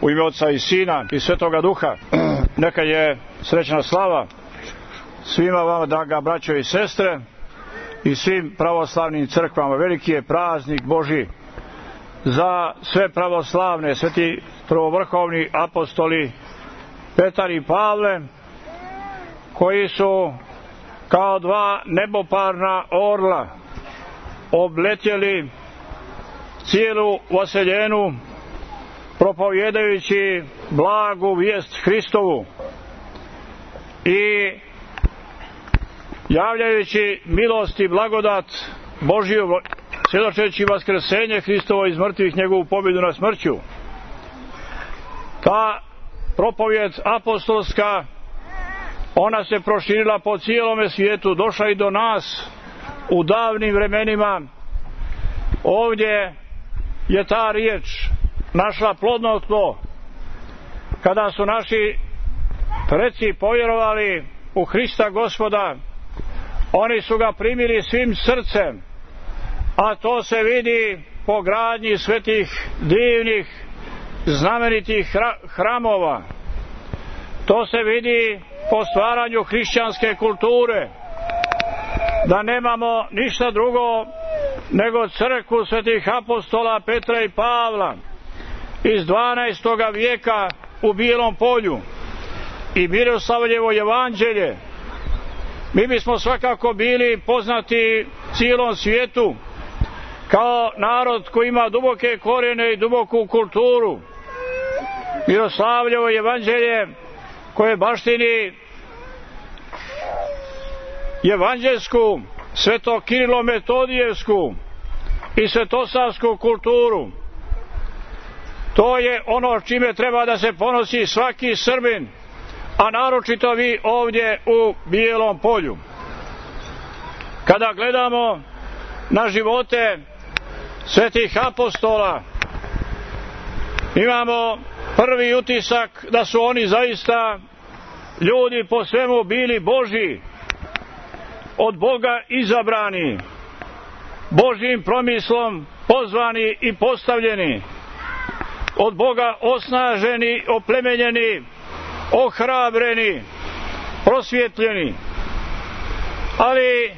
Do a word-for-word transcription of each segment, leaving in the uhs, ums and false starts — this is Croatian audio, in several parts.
U ime Otca i Sina i Svetoga Duha. Neka je srećna slava svima vama, draga braćo i sestre, i svim pravoslavnim crkvama. Veliki je praznik Božji za sve pravoslavne, sveti prvovrhovni apostoli Petar i Pavle, koji su kao dva neboparna orla obletjeli cijelu vaseljenu, propovjedajući blagu vijest Hristovu i javljajući milost i blagodat Božju, svjedočeći vaskrsenje Hristovo iz mrtvih, njegovu pobjedu na smrću. Ta propovjed apostolska, ona se proširila po cijelome svijetu, došla i do nas u davnim vremenima. Ovdje je ta riječ našla plodno tlo kada su naši preci povjerovali u Hrista Gospoda. Oni su ga primili svim srcem, a to se vidi po gradnji svetih, divnih, znamenitih hramova. To se vidi po stvaranju hrišćanske kulture, da nemamo ništa drugo nego crkvu svetih apostola Petra i Pavla iz dvanaestoga vijeka u Bijelom polju i Miroslavljevo evanđelje. Mi bismo svakako bili poznati cijelom svijetu kao narod koji ima duboke korijene i duboku kulturu. Miroslavljevo evanđelje koje baštini evanđelsku, sveto-kirilo-metodijevsku i svetosavsku kulturu. To je ono čime treba da se ponosi svaki Srbin, a naročito vi ovdje u Bijelom polju. Kada gledamo na živote svetih apostola, imamo prvi utisak da su oni zaista ljudi po svemu bili Božji, od Boga izabrani, Božjim promislom pozvani i postavljeni, od Boga osnaženi, oplemenjeni, ohrabreni, prosvjetljeni. Ali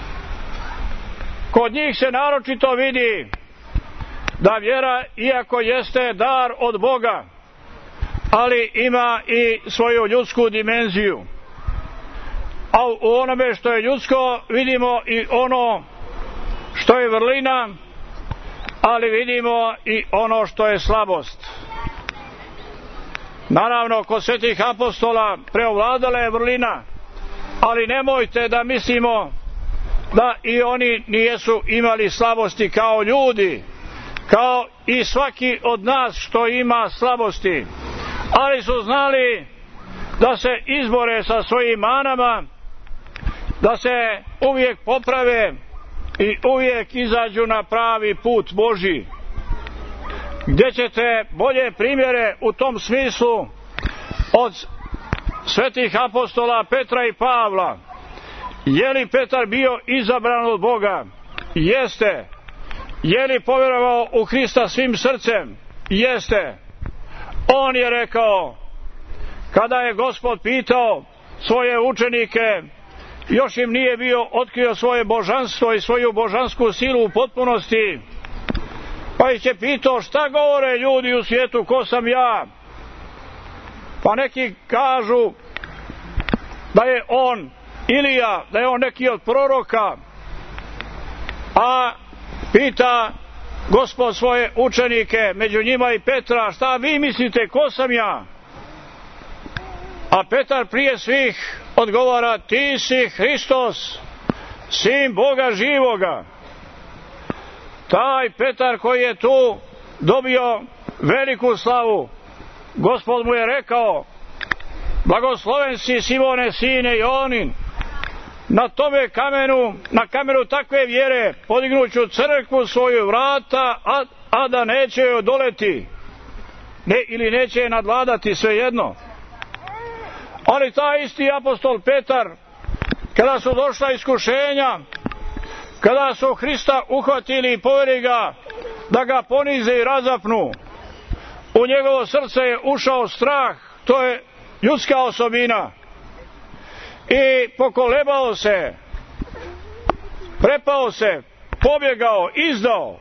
kod njih se naročito vidi da vjera, iako jeste dar od Boga, ali ima i svoju ljudsku dimenziju. A u onome što je ljudsko vidimo i ono što je vrlina, ali vidimo i ono što je slabost. Naravno, kod svetih apostola preovladala je vrlina, ali nemojte da mislimo da i oni nijesu imali slabosti kao ljudi, kao i svaki od nas što ima slabosti, ali su znali da se izbore sa svojim manama, da se uvijek poprave i uvijek izađu na pravi put Božji. Gdje ćete bolje primjere u tom smislu od svetih apostola Petra i Pavla? Je li Petar bio izabran od Boga? Jeste. Je li povjerovao u Hrista svim srcem? Jeste. On je rekao, kada je Gospod pitao svoje učenike, još im nije bio otkrio svoje božanstvo i svoju božansku silu u potpunosti, pa ih je pitao šta govore ljudi u svijetu, ko sam ja? Pa neki kažu da je on Ilija, da je on neki od proroka, a pita Gospod svoje učenike, među njima i Petra, šta vi mislite, ko sam ja? A Petar prije svih odgovara, ti si Hristos, sin Boga živoga. Taj Petar koji je tu dobio veliku slavu, Gospod mu je rekao, blagosloven si Simone sine Jonin, na tome kamenu, na kamenu takve vjere podignuću crkvu svoju vrata, a, a da neće joj odoleti, ne, ili neće je nadvladati, svejedno. Ali taj isti apostol Petar, kada su došla iskušenja, kada su Hrista uhvatili i poveli ga da ga ponize i razapnu, u njegovo srce je ušao strah, to je ljudska osobina, i pokolebao se, prepao se, pobjegao, izdao.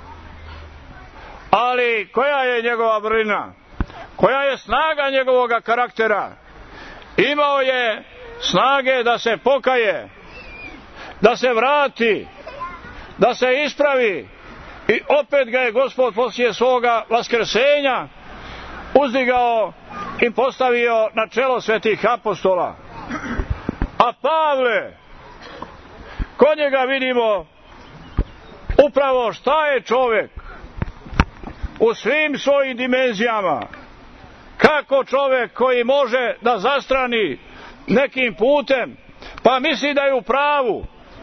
Ali koja je njegova vrlina? Koja je snaga njegovoga karaktera? Imao je snage da se pokaje, da se vrati, da se ispravi, i opet ga je Gospod poslije svoga vaskrsenja uzdigao i postavio na čelo svetih apostola. A Pavle, kod njega vidimo upravo šta je čovjek u svim svojim dimenzijama. Kako čovjek koji može da zastrani nekim putem, pa misli da je u pravu,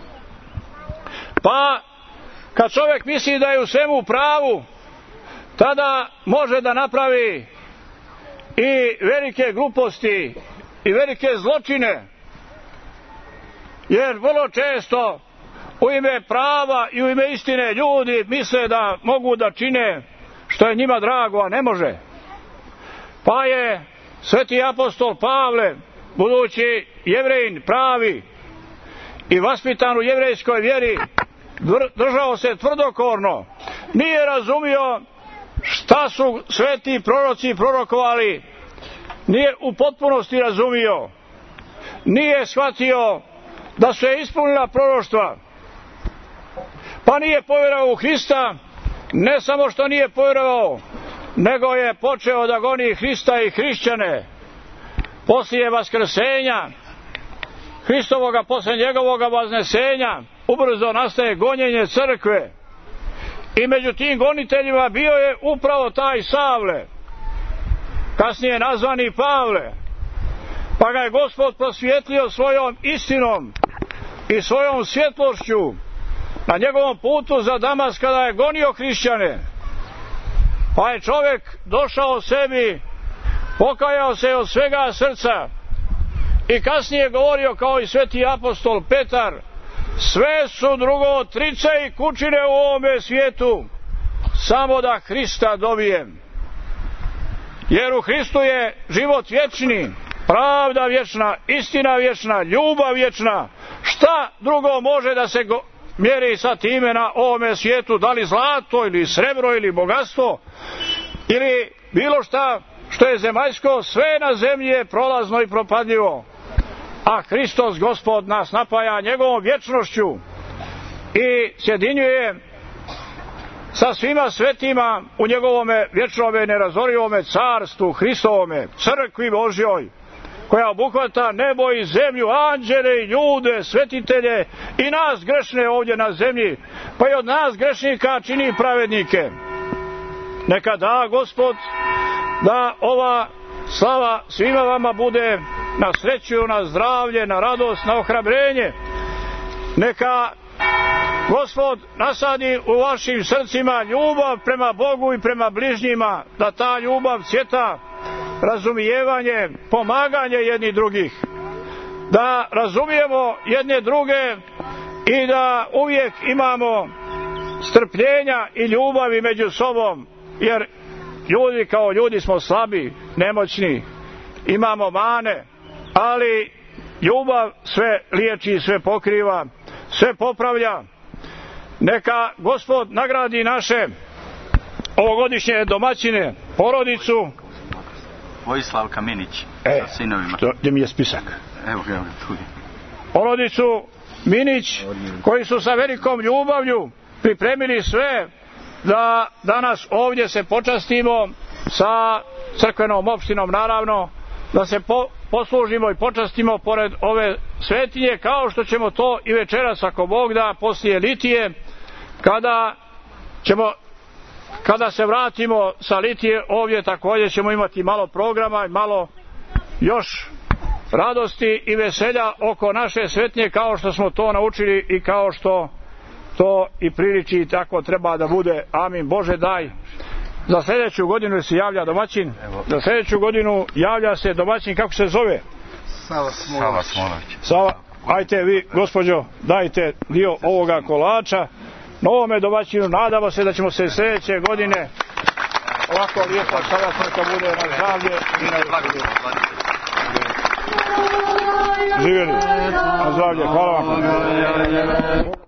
pa kad čovjek misli da je u svemu u pravu, tada može da napravi i velike gluposti i velike zločine, jer vrlo često u ime prava i u ime istine ljudi misle da mogu da čine što je njima drago, a ne može. Pa je sveti apostol Pavle, budući Jevrejin pravi i vaspitan u jevrejskoj vjeri, držao se tvrdokorno, nije razumio šta su sveti proroci prorokovali, nije u potpunosti razumio, nije shvatio da su je ispunila proroštva, pa nije povjerovao u Hrista. Ne samo što nije povjerovao, nego je počeo da goni Hrista i hrišćane. Poslije vaskrsenja Hristovoga, poslije njegovoga vaznesenja, ubrzo nastaje gonjenje crkve, i među tim goniteljima bio je upravo taj Savle, kasnije nazvani Pavle. Pa ga je Gospod prosvjetlio svojom istinom i svojom svjetlošću na njegovom putu za Damask, kada je gonio hrišćane. Pa je čovjek došao sebi, pokajao se od svega srca i kasnije govorio kao i sveti apostol Petar: sve su drugo trice i kućine u ovome svijetu, samo da Hrista dobijem. Jer u Hristu je život vječni, pravda vječna, istina vječna, ljubav vječna. Šta drugo može da se go mjeri sa time na ovome svijetu, da li zlato ili srebro ili bogatstvo ili bilo šta što je zemaljsko? Sve na zemlji je prolazno i propadljivo, a Hristos Gospod nas napaja njegovom vječnošću i sjedinjuje sa svima svetima u njegovome vječnome nerazorivome carstvu Hristovome, crkvi Božjoj, koja obuhvata nebo i zemlju, anđele i ljude, svetitelje i nas grešne ovdje na zemlji, pa i od nas grešnika čini pravednike. Neka da Gospod da ova slava svima vama bude na sreću, na zdravlje, na radost, na ohrabrenje. Neka Gospod nasadi u vašim srcima ljubav prema Bogu i prema bližnjima, da ta ljubav cvjeta, razumijevanje, pomaganje jedni drugih, da razumijemo jedne druge i da uvijek imamo strpljenja i ljubavi među sobom, jer ljudi kao ljudi smo slabi, nemoćni, imamo mane, ali ljubav sve liječi, sve pokriva, sve popravlja. Neka Gospod nagradi naše ovogodišnje domaćine, porodicu Vojislav Kaminić e, sa sinovima. Što, gdje mi je spisak? Evo ga, tu je. Porodicu Minić, koji su sa velikom ljubavlju pripremili sve da danas ovdje se počastimo sa crkvenom opštinom, naravno, da se po, poslužimo i počastimo pored ove svetinje, kao što ćemo to i večeras, ako Bog da, poslije litije, kada ćemo kada se vratimo sa litije ovdje, također ćemo imati malo programa i malo još radosti i veselja oko naše svetnje, kao što smo to naučili i kao što to i priliči i tako treba da bude. Amin. Bože daj. Za sljedeću godinu se javlja domaćin. Za sljedeću godinu javlja se domaćin, kako se zove? Sava Smolović. Sava, ajte vi, gospođo, dajte dio ovoga kolača novome domaćinu. Nadamo se da ćemo se sljedeće godine ovako lijepo, sada smo to bude na zdravlje i na živjeli. Na zdravlje, hvala vam.